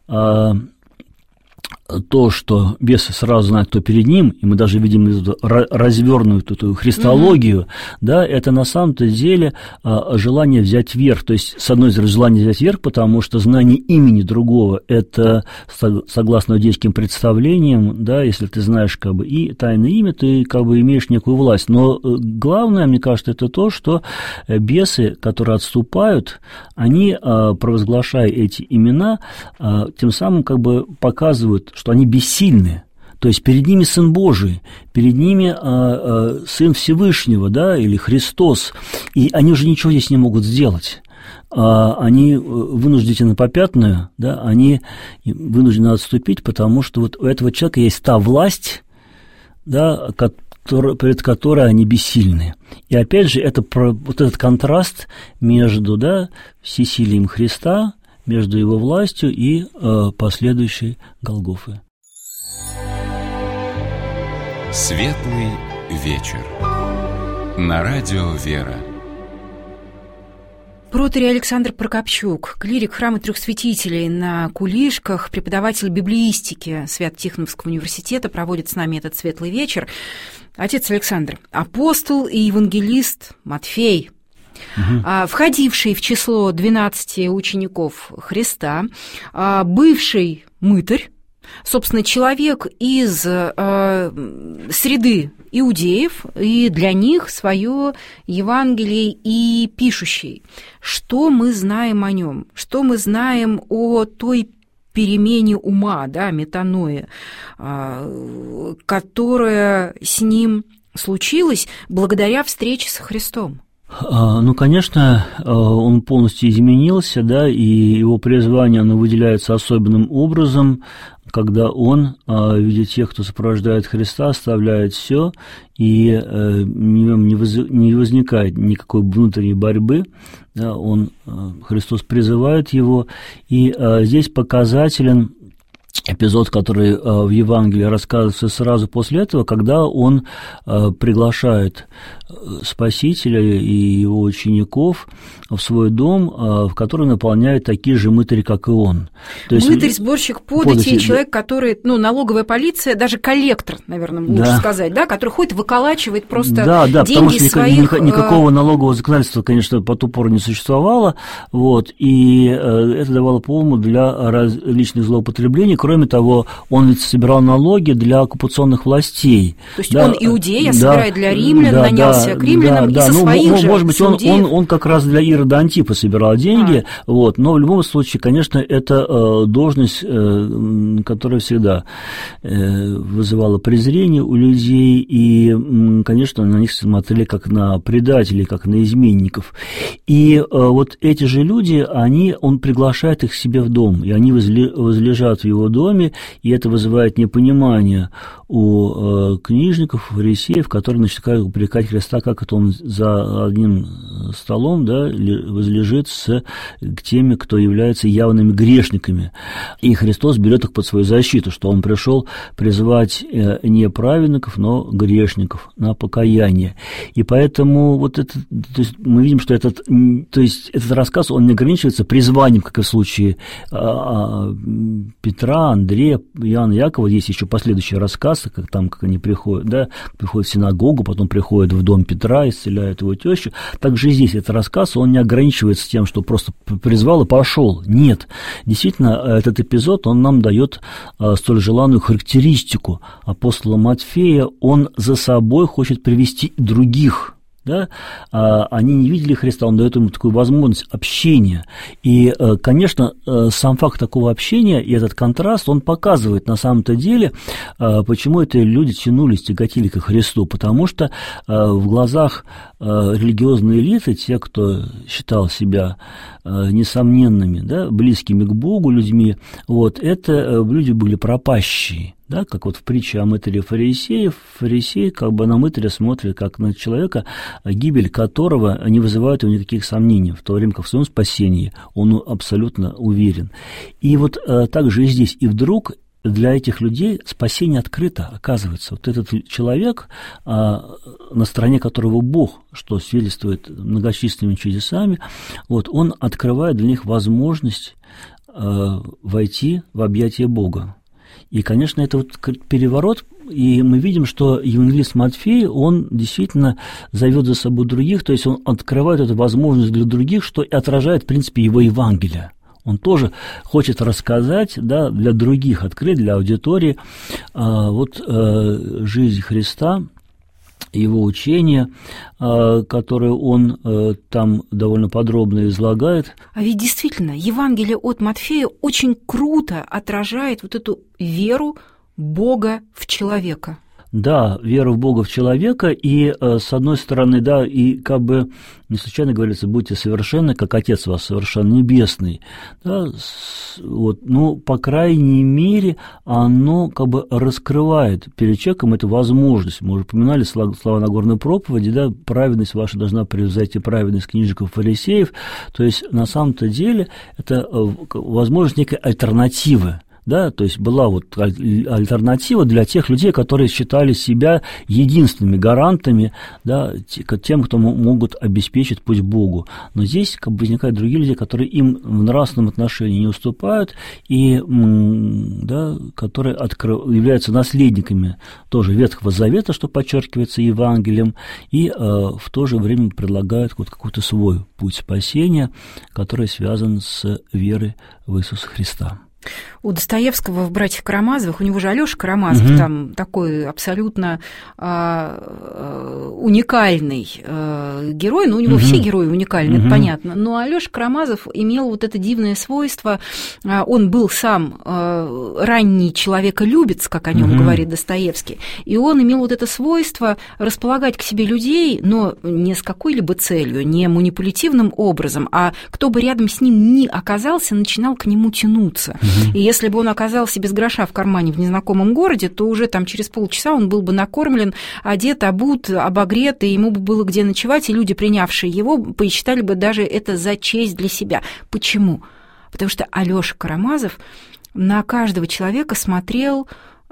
то, что бесы сразу знают, кто перед ним, и мы даже видим развернутую эту христологию, да, это на самом-то деле желание взять верх. То есть, с одной стороны, желание взять верх, потому что знание имени другого – это, согласно иудейским представлениям, да, если ты знаешь как бы и тайное имя, ты как бы имеешь некую власть. Но главное, мне кажется, это то, что бесы, которые отступают, они, провозглашая эти имена, тем самым как бы показывают, что они бессильны, то есть перед ними Сын Божий, перед ними Сын Всевышнего, да, или Христос, и они уже ничего здесь не могут сделать. Они вынуждены на попятную, да, они вынуждены отступить, потому что вот у этого человека есть та власть, да, перед которой они бессильны. И опять же, это вот этот контраст между, да, всесилием Христа, между его властью и последующей Голгофой. Светлый вечер. На радио «Вера». Протерий Александр Прокопчук, клирик храма Трех Святителей на Кулишках, преподаватель библеистики Свято-Тихоновского университета, проводит с нами этот светлый вечер. Отец Александр, апостол и евангелист Матфей, входивший в число 12 учеников Христа, бывший мытарь, собственно, человек из среды иудеев, и для них свое Евангелие и пишущий. Что мы знаем о нем? Что мы знаем о той перемене ума, да, метаноя, которая с ним случилась благодаря встрече со Христом? Ну, конечно, он полностью изменился, да, и его призвание, оно выделяется особенным образом, когда он, видя тех, кто сопровождает Христа, оставляет все, и не возникает никакой внутренней борьбы, да, Христос призывает его, и здесь показателен эпизод, который в Евангелии рассказывается сразу после этого, когда он приглашает Спасителя и его учеников в свой дом, в который наполняют такие же мытари, как и он. То есть мытарь, сборщик подати, человек, который, налоговая полиция, даже коллектор, наверное, лучше сказать, да, который ходит, выколачивает просто деньги своих... потому что никакого налогового законодательства, конечно, по ту пору не существовало, вот, и это давало повод для различных злоупотреблений. Кроме того, он ведь собирал налоги для оккупационных властей. То есть он иудей, собирает для римлян, нанялся к римлянам и со своих же может быть, он как раз для Ирода Антипа собирал деньги, вот, но в любом случае, конечно, это должность, которая всегда вызывала презрение у людей, и, конечно, на них смотрели как на предателей, как на изменников. И вот эти же люди, он приглашает их к себе в дом, и они возлежат в его доме, и это вызывает непонимание у книжников, фарисеев, которые начинают упрекать Христа, как это он за одним столом, да, возлежит к теми, кто является явными грешниками. И Христос берет их под свою защиту, что он пришел призвать не праведников, но грешников на покаяние. И поэтому вот это, то есть мы видим, что этот рассказ, он не ограничивается призванием, как и в случае Петра, Петра, Андрея, Иоанна, Якова. Есть еще последующий рассказ, как они приходят, да, приходят в синагогу, потом приходят в дом Петра, исцеляют его тещу. Также здесь этот рассказ, он не ограничивается тем, что просто призвал и пошел. Нет. Действительно, этот эпизод, он нам дает столь желанную характеристику апостола Матфея. Он за собой хочет привести других. Да? Они не видели Христа, он дает им такую возможность общения. И, конечно, сам факт такого общения и этот контраст, он показывает на самом-то деле, почему эти люди тяготили ко Христу. Потому что в глазах религиозной элиты, те, кто считал себя несомненными, да, близкими к Богу людьми, вот, это люди были пропащие. Да, как вот в притче о мытаре фарисеев, фарисей как бы на мытаря смотрит как на человека, гибель которого не вызывает у него никаких сомнений, в то время как в своем спасении он абсолютно уверен. И вот так же и здесь. И вдруг для этих людей спасение открыто, оказывается. Вот этот человек, на стороне которого Бог, что свидетельствует многочисленными чудесами, вот, он открывает для них возможность войти в объятия Бога. И, конечно, это вот переворот, и мы видим, что евангелист Матфей, он действительно зовет за собой других, то есть он открывает эту возможность для других, что и отражает, в принципе, его Евангелие. Он тоже хочет рассказать, да, для других, открыть для аудитории жизнь Христа, его учение, которое он там довольно подробно излагает. А ведь действительно, Евангелие от Матфея очень круто отражает вот эту веру Бога в человека. Да, вера в Бога в человека, и с одной стороны, да, и как бы не случайно говорится, будьте совершенны, как Отец вас совершенно небесный. Да, вот, ну, по крайней мере, оно как бы раскрывает перед человеком эту возможность. Мы уже упоминали слова Нагорной проповеди, да, праведность ваша должна превзойти праведность книжников и фарисеев. То есть, на самом-то деле, это возможность некой альтернативы. Да, то есть была вот альтернатива для тех людей, которые считали себя единственными гарантами, да, тем, кто могут обеспечить путь к Богу. Но здесь как бы возникают другие люди, которые им в нравственном отношении не уступают и, да, которые являются наследниками тоже Ветхого Завета, что подчеркивается Евангелием, и в то же время предлагают вот какой-то свой путь спасения, который связан с верой в Иисуса Христа. У Достоевского в «Братьях Карамазовых», у него же Алёша Карамазов, там такой абсолютно уникальный герой, ну, у него все герои уникальны, это понятно, но Алёша Карамазов имел вот это дивное свойство, он был сам ранний человеколюбец, как о нем говорит Достоевский, и он имел вот это свойство располагать к себе людей, но не с какой-либо целью, не манипулятивным образом, а кто бы рядом с ним ни оказался, начинал к нему тянуться. И если бы он оказался без гроша в кармане в незнакомом городе, то уже там через полчаса он был бы накормлен, одет, обут, обогрет, и ему бы было где ночевать, и люди, принявшие его, посчитали бы даже это за честь для себя. Почему? Потому что Алёша Карамазов на каждого человека смотрел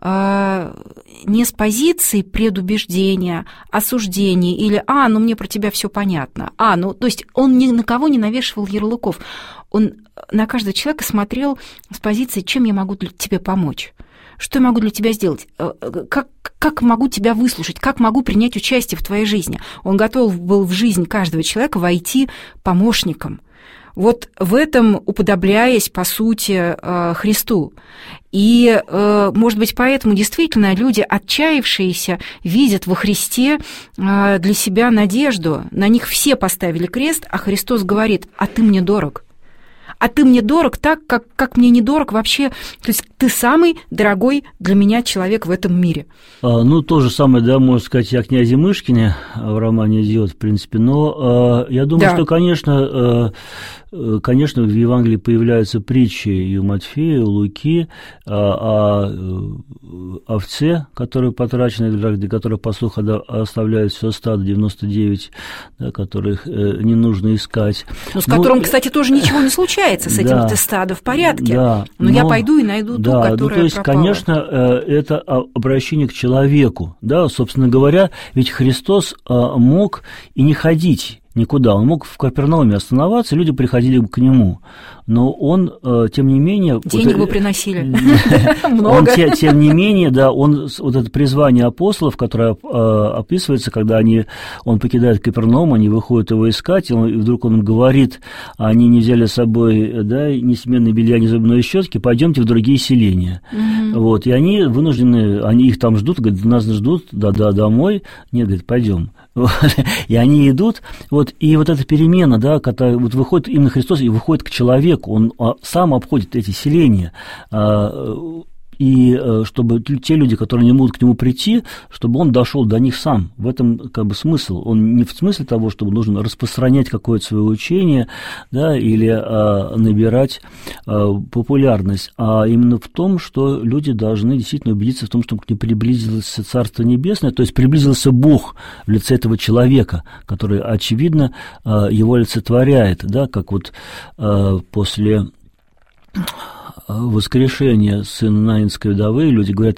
не с позиции предубеждения, осуждения или ну мне про тебя все понятно. То есть он ни на кого не навешивал ярлыков. Он на каждого человека смотрел с позиции, чем я могу тебе помочь, что я могу для тебя сделать, как могу тебя выслушать, как могу принять участие в твоей жизни. Он готов был в жизнь каждого человека войти помощником. Вот в этом уподобляясь, по сути, Христу. И, может быть, поэтому действительно люди, отчаявшиеся, видят во Христе для себя надежду. На них все поставили крест, а Христос говорит: «А ты мне дорог». А ты мне дорог так, как мне не дорог вообще. То есть ты самый дорогой для меня человек в этом мире. Ну, то же самое, да, можно сказать и о князе Мышкине в романе «Идиот», в принципе. Но я думаю, что, конечно, в Евангелии появляются притчи и у Матфея, и у Луки о овце, которая потрачена, где которая пастух оставляет все стадо, 99, да, которых не нужно искать. Но с которым, кстати, тоже ничего не случается. С этим стадо в порядке. Да, но я пойду и найду ту, которая пропала. То есть, конечно, это обращение к человеку. Да, собственно говоря, ведь Христос мог и не ходить никуда. Он мог в Капернауме остановиться, люди приходили к нему. Но он, тем не менее... Денег бы приносили. Он, тем не менее, да, он, вот это призвание апостолов, которое описывается, когда он покидает Капернаум, они выходят его искать, и вдруг он говорит, они не взяли с собой, да, ни сменные белья, ни зубной щетки, пойдемте в другие селения. Вот, и они вынуждены, они их там ждут, говорят, нас ждут, домой. Нет, говорит, пойдем. И они идут, вот, и вот эта перемена, да, когда вот выходит именно Христос и выходит к человеку, он сам обходит эти селения, и чтобы те люди, которые не могут к нему прийти, чтобы он дошел до них сам. В этом как бы смысл. Он не в смысле того, чтобы нужно распространять какое-то свое учение, да, или набирать популярность, а именно в том, что люди должны действительно убедиться в том, что к ним приблизилось Царство Небесное, то есть приблизился Бог в лице этого человека, который, очевидно, его олицетворяет, да, как вот после воскрешения сына Наинской вдовы, люди говорят,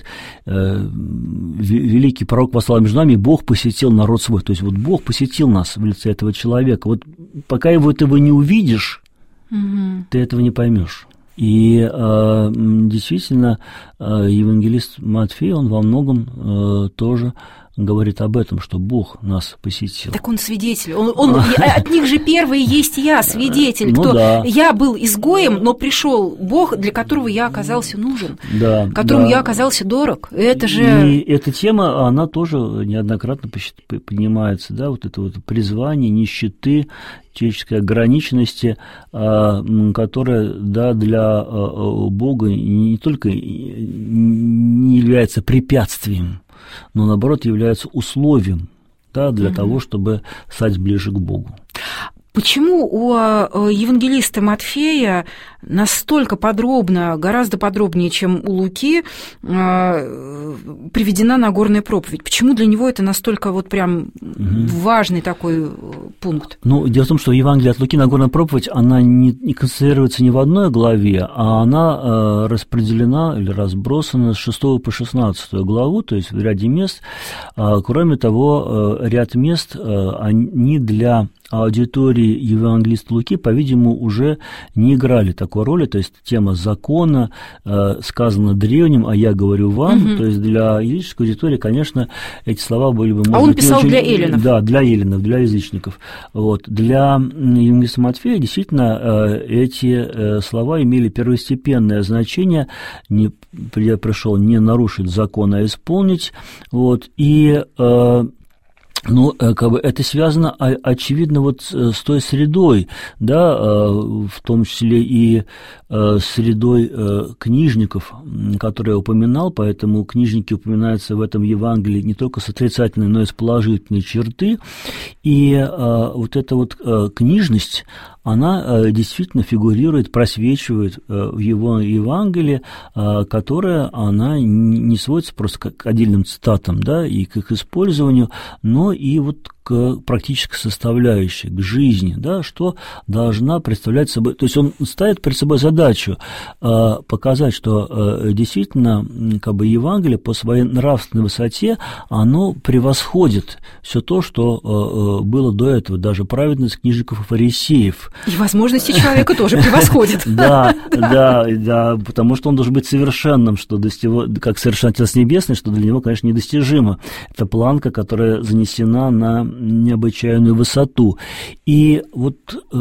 великий пророк послал между нами, Бог посетил народ свой. То есть вот Бог посетил нас в лице этого человека. Вот пока этого не увидишь, ты этого не поймешь. И действительно, евангелист Матфей, он во многом тоже говорит об этом, что Бог нас посетил. Так он свидетель. От них же первый есть я, свидетель. Я был изгоем, но пришел Бог, для которого я оказался нужен, которому я оказался дорог. Это же... И эта тема, она тоже неоднократно поднимается, да, вот это вот призвание нищеты, человеческой ограниченности, которая, да, для Бога не только не является препятствием, но, наоборот, является условием, да, для того, чтобы стать ближе к Богу. Почему у евангелиста Матфея настолько подробно, гораздо подробнее, чем у Луки, приведена Нагорная проповедь? Почему для него это настолько вот прям важный такой пункт? Ну, дело в том, что в Евангелии от Луки Нагорная проповедь, она не концентрируется ни в одной главе, а она распределена или разбросана с 6 по 16 главу, то есть в ряде мест. Кроме того, ряд мест, они для аудитории евангелиста Луки, по-видимому, уже не играли такой роли, то есть тема закона сказана древним, а я говорю вам, то есть для языческой аудитории, конечно, эти слова были бы... А он писал для эллинов. Да, для эллинов, для язычников. Вот. Для евангелиста Матфея действительно эти слова имели первостепенное значение, я пришел не нарушить закон, а исполнить, вот, и... Ну, как бы это связано, очевидно, вот с той средой, да, в том числе и средой книжников, которые я упоминал, поэтому книжники упоминаются в этом Евангелии не только с отрицательной, но и с положительной черты, и вот эта вот книжность, она действительно фигурирует, просвечивает в его Евангелии, которая, она не сводится просто к отдельным цитатам, да, и к их использованию, но и вот к практической составляющей, к жизни, да, что должна представлять собой. То есть он ставит перед собой задачу показать, что действительно как бы Евангелие по своей нравственной высоте, оно превосходит все то, что было до этого, даже праведность книжников и фарисеев. И возможности человека тоже превосходит. Да, потому что он должен быть совершенным, что как совершенно Отец Небесный, что для него, конечно, недостижимо. Это планка, которая занесена на необычайную высоту. И вот,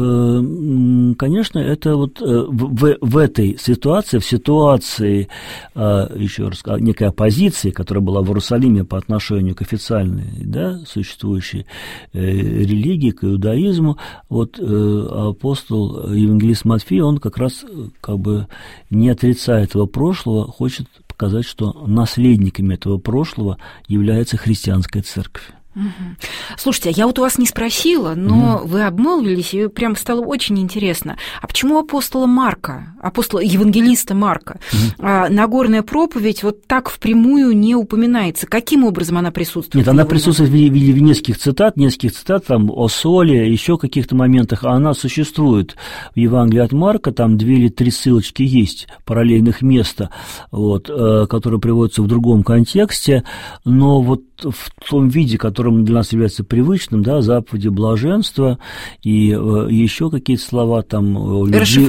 конечно, это вот в этой ситуации, в ситуации, еще раз сказал, некой оппозиции, которая была в Иерусалиме по отношению к официальной, да, существующей религии, к иудаизму, вот апостол, евангелист Матфей, он как раз как бы не отрицая этого прошлого, хочет показать, что наследниками этого прошлого является христианская церковь. Слушайте, я вот у вас не спросила, но вы обмолвились, и прям стало очень интересно. А почему апостола евангелиста Марка, Нагорная проповедь вот так впрямую не упоминается? Каким образом она присутствует? Нет, она присутствует в виде нескольких цитат, там о соли, еще каких-то моментах, а она существует в Евангелии от Марка, там 2 или 3 ссылочки есть, параллельных места, вот, которые приводятся в другом контексте, но вот в том виде, который которым для нас является привычным, да, заповеди блаженства и еще какие-то слова там о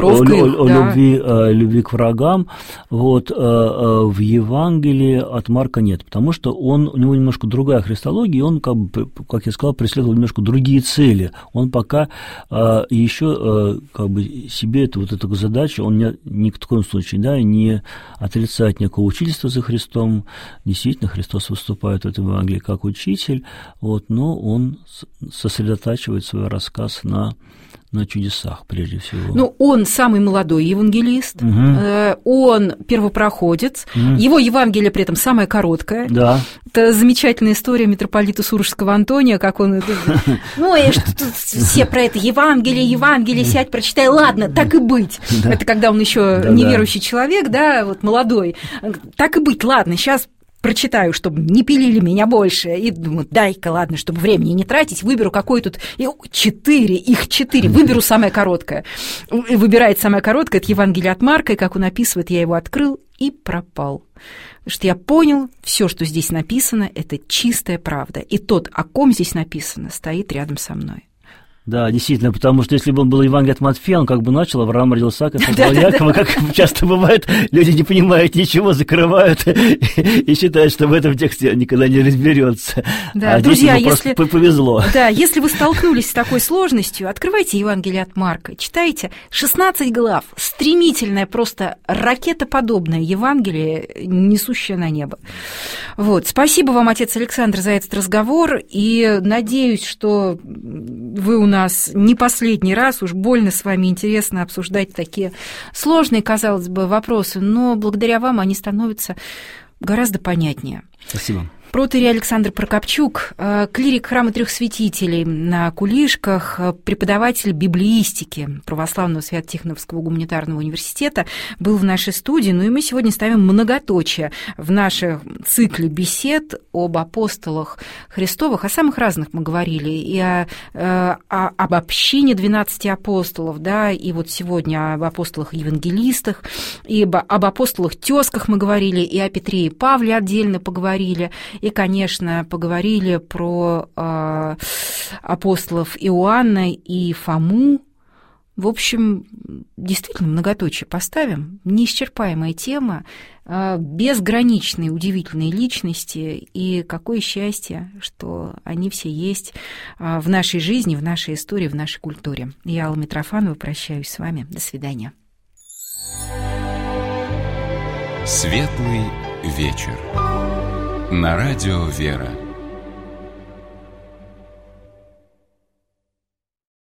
любви к врагам, вот, в Евангелии от Марка нет, потому что у него немножко другая христология, и он, как я сказал, преследовал немножко другие цели. Он пока еще себе эту задачу, он ни в таком случае, да, не отрицает никакого учительства за Христом. Действительно, Христос выступает в этом Евангелии как учитель, вот, но он сосредотачивает свой рассказ на чудесах, прежде всего. Ну, он самый молодой евангелист, он первопроходец, его Евангелие при этом самое короткое. Да. Это замечательная история митрополита Сурожского Антония, как он... Ну, и что тут все про это Евангелие, сядь, прочитай, ладно, так и быть. Да. Это когда он еще неверующий человек, да, вот молодой. Так и быть, ладно, сейчас прочитаю, чтобы не пилили меня больше, и думаю, дай-ка, ладно, чтобы времени не тратить, выберу какой тут, их 4, выберу самое короткое. Выбирает самое короткое, это Евангелие от Марка, и, как он описывает, я его открыл и пропал. Потому что я понял, все, что здесь написано, это чистая правда, и тот, о ком здесь написано, стоит рядом со мной. Да, действительно, потому что если бы он был Евангелие от Матфея, он как бы начал, Авраам родил Исаака, Якова, как часто бывает, люди не понимают ничего, закрывают и считают, что в этом тексте никогда не разберется. Да, а друзья, здесь ему просто повезло. Да, если вы столкнулись с такой сложностью, открывайте Евангелие от Марка, читайте 16 глав, стремительное, просто ракетоподобное Евангелие, несущее на небо. Вот, спасибо вам, отец Александр, за этот разговор, и надеюсь, что вы у нас не последний раз, уж больно с вами интересно обсуждать такие сложные, казалось бы, вопросы, но благодаря вам они становятся гораздо понятнее. Спасибо. Протоиерей Александр Прокопчук, клирик храма Трех Святителей на Кулишках, преподаватель библеистики Православного Свято-Тихоновского гуманитарного университета, был в нашей студии. Ну и мы сегодня ставим многоточие в нашем цикле бесед об апостолах Христовых. О самых разных мы говорили. И об общине 12 апостолов, да, и вот сегодня об апостолах-евангелистах, и об апостолах-тёзках мы говорили, и о Петре и Павле отдельно поговорили. И, конечно, поговорили про апостолов Иоанна и Фому. В общем, действительно, многоточие поставим. Неисчерпаемая тема, безграничные, удивительные личности. И какое счастье, что они все есть в нашей жизни, в нашей истории, в нашей культуре. Я, Алла Митрофанова, прощаюсь с вами. До свидания. Светлый вечер. На радио «Вера».